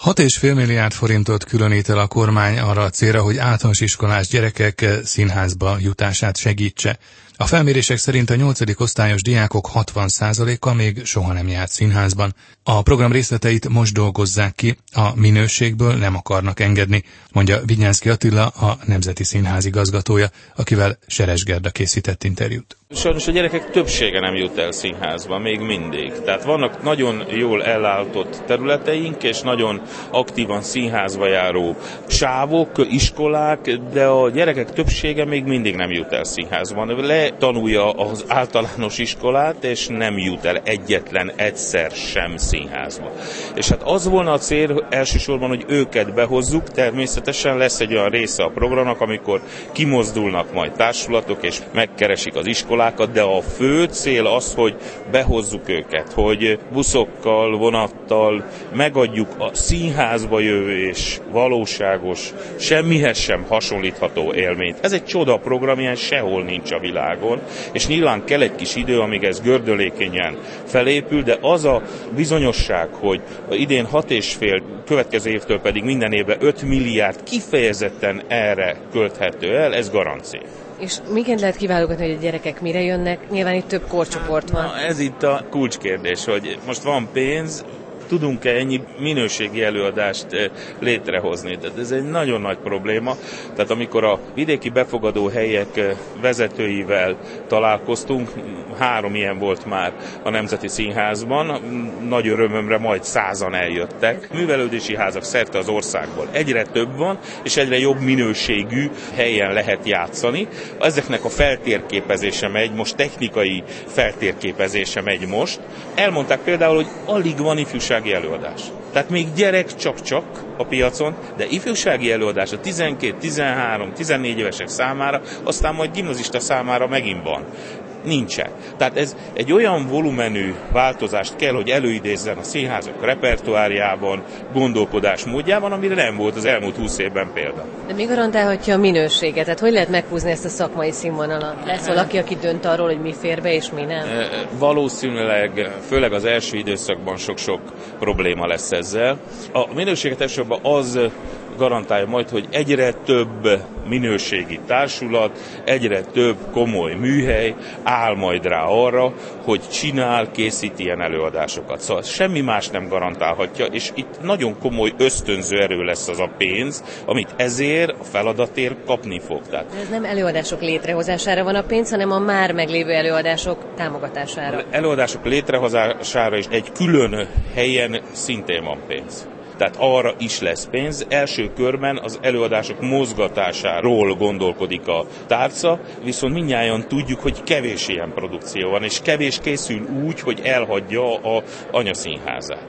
6,5 milliárd forintot különít el a kormány arra a célra, hogy általános iskolás gyerekek színházba jutását segítse. A felmérések szerint a 8. osztályos diákok 60%-a még soha nem járt színházban. A program részleteit most dolgozzák ki, a minőségből nem akarnak engedni, mondja Vignyánszky Attila, a Nemzeti Színház igazgatója, akivel Seres Gerda készített interjút. Sajnos a gyerekek többsége nem jut el színházba, még mindig. Tehát vannak nagyon jól ellátott területeink, és nagyon aktívan színházba járó sávok, iskolák, de a gyerekek többsége még mindig nem jut el színházban. Letanulja az általános iskolát, és nem jut el egyetlen egyszer sem színházba. És hát az volna a cél elsősorban, hogy őket behozzuk, természetesen lesz egy olyan része a programnak, amikor kimozdulnak majd társulatok, és megkeresik az iskolákat, de a fő cél az, hogy behozzuk őket, hogy buszokkal, vonattal megadjuk a színházba jövő és valóságos, semmihez sem hasonlítható élményt. Ez egy csoda program, ilyen sehol nincs a világon, és nyilván kell egy kis idő, amíg ez gördülékenyen felépül, de az a bizonyosság, hogy idén 6,5, következő évtől pedig minden évben 5 milliárd kifejezetten erre költhető el, ez garancia. És miként lehet kiválogatni, hogy a gyerekek mire jönnek? Nyilván itt több korcsoport van. Na, ez itt a kulcskérdés, hogy most van pénz, tudunk-e ennyi minőségi előadást létrehozni. Tehát ez egy nagyon nagy probléma. Tehát amikor a vidéki befogadó helyek vezetőivel találkoztunk, 3 ilyen volt már a Nemzeti Színházban, nagy örömömre majd 100-an eljöttek. Művelődési házak szerte az országból egyre több van, és egyre jobb minőségű helyen lehet játszani. Ezeknek a feltérképezése megy, most technikai feltérképezése megy most. Elmondták például, hogy alig van ifjúsági előadás. Tehát még gyerek csak-csak a piacon, de ifjúsági előadás a 12, 13, 14 évesek számára, aztán majd gimnazista számára megint van. Nincsen. Tehát ez egy olyan volumenű változást kell, hogy előidézzen a színházak repertoárjában, gondolkodás módjában, amire nem volt az elmúlt 20 évben példa. De mi garantálhatja a minőséget? Tehát hogy lehet meghúzni ezt a szakmai színvonalat? Lesz valaki, aki dönt arról, hogy mi fér be és mi nem? Valószínűleg, főleg az első időszakban sok-sok probléma lesz ezzel. A minőséget elsősorban az garantálja majd, hogy egyre több minőségi társulat, egyre több komoly műhely áll majd rá arra, hogy készít ilyen előadásokat. Szóval semmi más nem garantálhatja, és itt nagyon komoly ösztönző erő lesz az a pénz, amit ezért a feladatért kapni fog. Tehát ez nem előadások létrehozására van a pénz, hanem a már meglévő előadások támogatására. Az előadások létrehozására is egy külön helyen szintén van pénz. Tehát arra is lesz pénz. Első körben az előadások mozgatásáról gondolkodik a tárca, viszont mindnyájan tudjuk, hogy kevés ilyen produkció van, és kevés készül úgy, hogy elhagyja az anyaszínházát.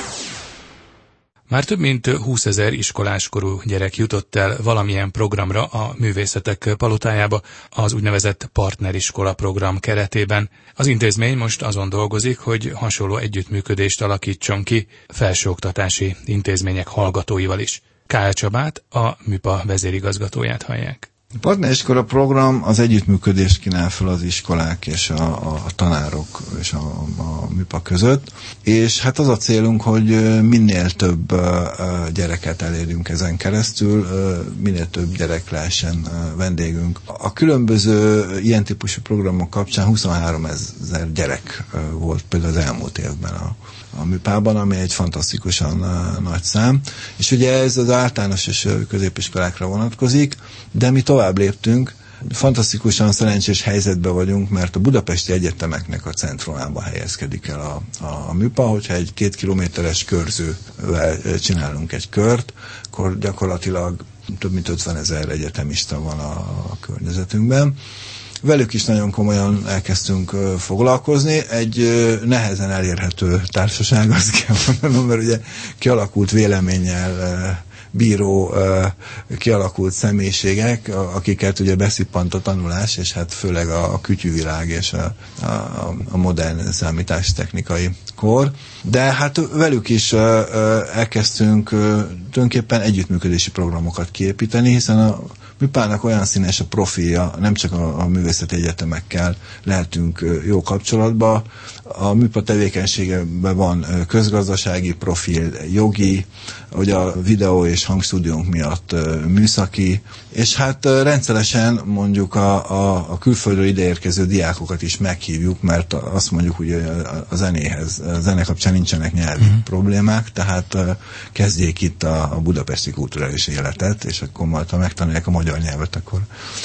Már több mint 20 000 iskoláskorú gyerek jutott el valamilyen programra a Művészetek Palotájába, az úgynevezett partneriskola program keretében. Az intézmény most azon dolgozik, hogy hasonló együttműködést alakítson ki felsőoktatási intézmények hallgatóival is. K.L. Csabát, a MÜPA vezérigazgatóját hallják. A partneriskola program az együttműködést kínál fel az iskolák és a tanárok és a MÜPA között, és hát az a célunk, hogy minél több gyereket elérjünk ezen keresztül, minél több gyerek lehessen vendégünk. A különböző ilyen típusú programok kapcsán 23 000 gyerek volt például az elmúlt évben a MÜPA-ban, ami egy fantasztikusan nagy szám, és ugye ez az általános és középiskolákra vonatkozik, de mi tovább léptünk, fantasztikusan szerencsés helyzetben vagyunk, mert a budapesti egyetemeknek a centrumában helyezkedik el a MÜPA, hogyha egy 2 kilométeres körzővel csinálunk egy kört, akkor gyakorlatilag több mint 50 000 egyetemista van a környezetünkben. Velük is nagyon komolyan elkezdtünk foglalkozni. Egy nehezen elérhető társaság, azt kell mondanom, mert ugye kialakult véleménnyel bíró, kialakult személyiségek, akiket ugye beszippant a tanulás, és hát főleg a kütyűvilág és a modern számítástechnikai kor, de hát velük is elkezdtünk tulajdonképpen együttműködési programokat kiépíteni, hiszen a MIPA-nak olyan színes a profilja, nem csak a művészeti egyetemekkel lehetünk jó kapcsolatban. A MIPA tevékenységében van közgazdasági profil, jogi, hogy a videó és hangstúdiónk miatt műszaki, és hát rendszeresen mondjuk a külföldről ideérkező diákokat is meghívjuk, mert azt mondjuk, hogy a zene kapcsán nincsenek nyelvi problémák, tehát kezdjék itt a budapesti kulturális életet, és akkor majd, ha megtanulják a magyar nyelvet, akkor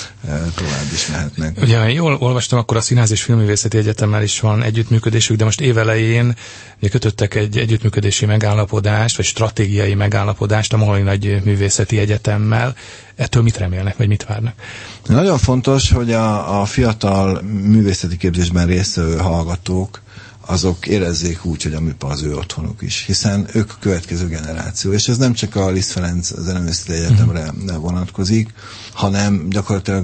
tovább is mehetnek. Ugye, jól olvastam, akkor a Színház és Filmművészeti Egyetemmel is van együttműködésük, de most évelején kötöttek egy együttműködési megállapodást, vagy stratégiai megállapodást a Moholni Nagy Művészeti Egyetemmel. Ettől mit remélnek, vagy mit várnak? Nagyon fontos, hogy a fiatal művészeti képzésben résztvevő hallgatók azok érezzék úgy, hogy a MIPA az ő otthonuk is, hiszen ők a következő generáció, és ez nem csak a Liszt Ferenc Zeneművészeti Egyetemre vonatkozik, hanem gyakorlatilag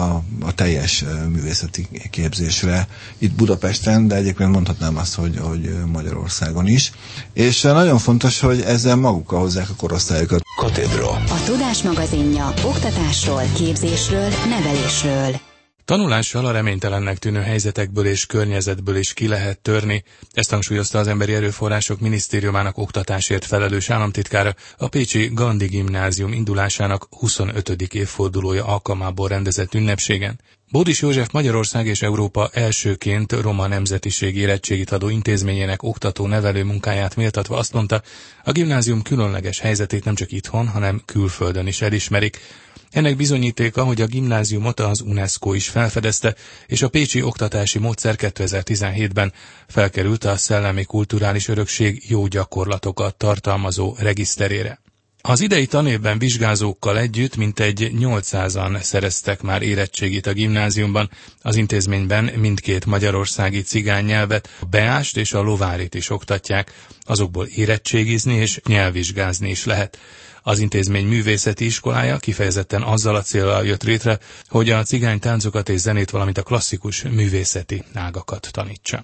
a teljes művészeti képzésre itt Budapesten, de egyébként mondhatnám azt, hogy Magyarországon is. És nagyon fontos, hogy ezzel magukkal hozzák a korosztályokat. Katedra. A Tudás magazinja oktatásról, képzésről, nevelésről. Tanulással a reménytelennek tűnő helyzetekből és környezetből is ki lehet törni. Ezt hangsúlyozta az Emberi Erőforrások Minisztériumának oktatásért felelős államtitkára a pécsi Gandhi Gimnázium indulásának 25. évfordulója alkalmából rendezett ünnepségen. Bódis József Magyarország és Európa elsőként roma nemzetiség érettségit adó intézményének oktató-nevelő munkáját méltatva azt mondta, a gimnázium különleges helyzetét nem csak itthon, hanem külföldön is elismerik. Ennek bizonyítéka, hogy a gimnáziumot az UNESCO is felfedezte, és a pécsi oktatási módszer 2017-ben felkerült a Szellemi Kulturális Örökség jó gyakorlatokat tartalmazó regiszterére. Az idei tanévben vizsgázókkal együtt mintegy 800-an szereztek már érettségit a gimnáziumban. Az intézményben mindkét magyarországi cigány nyelvet, a beást és a lovárit is oktatják, azokból érettségizni és nyelvvizsgázni is lehet. Az intézmény művészeti iskolája kifejezetten azzal a céllal jött létre, hogy a cigány táncokat és zenét, valamint a klasszikus művészeti ágakat tanítsa.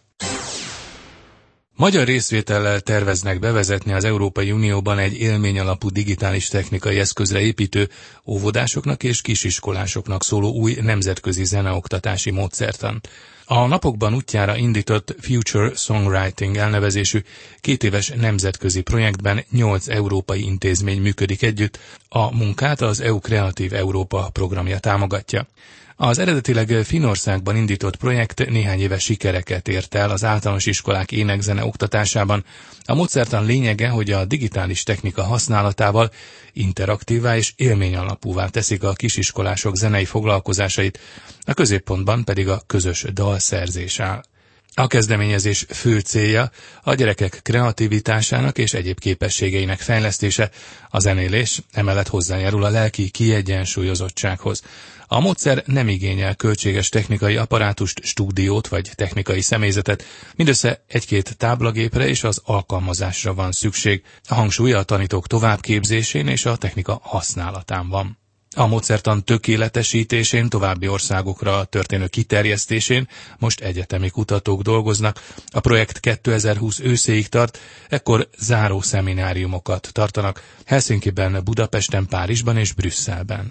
Magyar részvétellel terveznek bevezetni az Európai Unióban egy élményalapú digitális technikai eszközre építő, óvodásoknak és kisiskolásoknak szóló új nemzetközi zeneoktatási módszertant. A napokban útjára indított Future Songwriting elnevezésű 2 éves nemzetközi projektben 8 európai intézmény működik együtt, a munkát az EU Kreatív Európa programja támogatja. Az eredetileg Finnországban indított projekt néhány éves sikereket ért el az általános iskolák énekzene oktatásában. A módszertan lényege, hogy a digitális technika használatával interaktívá és élményalapúvá teszik a kisiskolások zenei foglalkozásait, a középpontban pedig a közös dalszerzés áll. A kezdeményezés fő célja a gyerekek kreativitásának és egyéb képességeinek fejlesztése, a zenélés emellett hozzájárul a lelki kiegyensúlyozottsághoz. A módszer nem igényel költséges technikai apparátust, stúdiót vagy technikai személyzetet, mindössze 1-2 táblagépre és az alkalmazásra van szükség. A hangsúly a tanítók továbbképzésén és a technika használatán van. A módszertan tökéletesítésén, további országokra történő kiterjesztésén most egyetemi kutatók dolgoznak. A projekt 2020 őszéig tart, ekkor záró szemináriumokat tartanak Helsinkiben, Budapesten, Párizsban és Brüsszelben.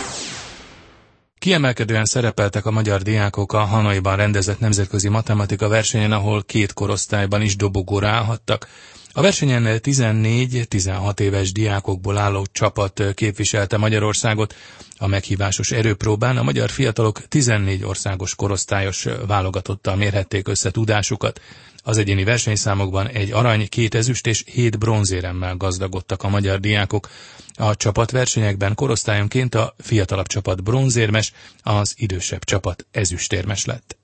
Kiemelkedően szerepeltek a magyar diákok a Hanoiban rendezett nemzetközi matematika versenyen, ahol 2 korosztályban is dobogóra állhattak. A versenyen 14-16 éves diákokból álló csapat képviselte Magyarországot. A meghívásos erőpróbán a magyar fiatalok 14 országos korosztályos válogatottal mérhették össze tudásukat. Az egyéni versenyszámokban 1 arany, 2 ezüst és 7 bronzéremmel gazdagodtak a magyar diákok. A csapatversenyekben korosztályonként a fiatalabb csapat bronzérmes, az idősebb csapat ezüstérmes lett.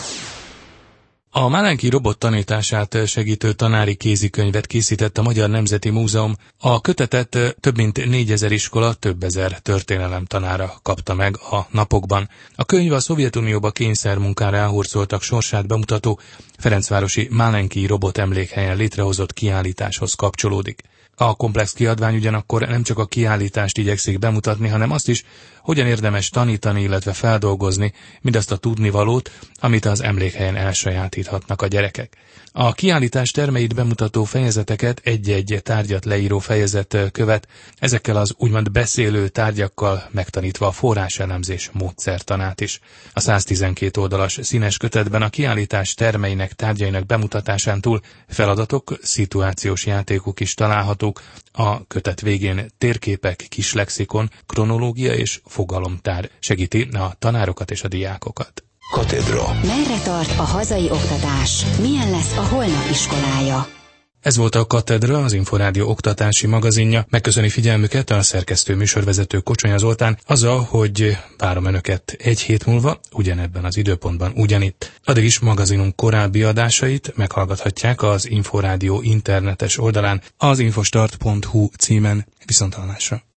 A Málenki robot tanítását segítő tanári kézikönyvet készített a Magyar Nemzeti Múzeum. A kötetet több mint 4000 iskola, több ezer történelemtanára kapta meg a napokban. A könyv a Szovjetunióba kényszermunkára elhurcoltak sorsát bemutató ferencvárosi Málenki robot emlékhelyen létrehozott kiállításhoz kapcsolódik. A komplex kiadvány ugyanakkor nem csak a kiállítást igyekszik bemutatni, hanem azt is, hogyan érdemes tanítani, illetve feldolgozni mindazt a tudnivalót, amit az emlékhelyen elsajátíthatnak a gyerekek. A kiállítás termeit bemutató fejezeteket egy-egy tárgyat leíró fejezet követ, ezekkel az úgymond beszélő tárgyakkal megtanítva a forráselemzés módszertanát is. A 112 oldalas színes kötetben a kiállítás termeinek, tárgyainak bemutatásán túl feladatok, szituációs játékok is találhatók, a kötet végén térképek, kis lexikon, kronológia és fogalomtár segíti a tanárokat és a diákokat. Katedra. Merre tart a hazai oktatás? Milyen lesz a holnap iskolája? Ez volt a Katedra, az Inforádió oktatási magazinja. Megköszöni figyelmüket a szerkesztő műsorvezető Kocsonya Zoltán, azzal, hogy várom Önöket egy hét múlva, ugyanebben az időpontban ugyanitt. Addig is magazinunk korábbi adásait meghallgathatják az Inforádió internetes oldalán, az infostart.hu címen. Viszonthallásra.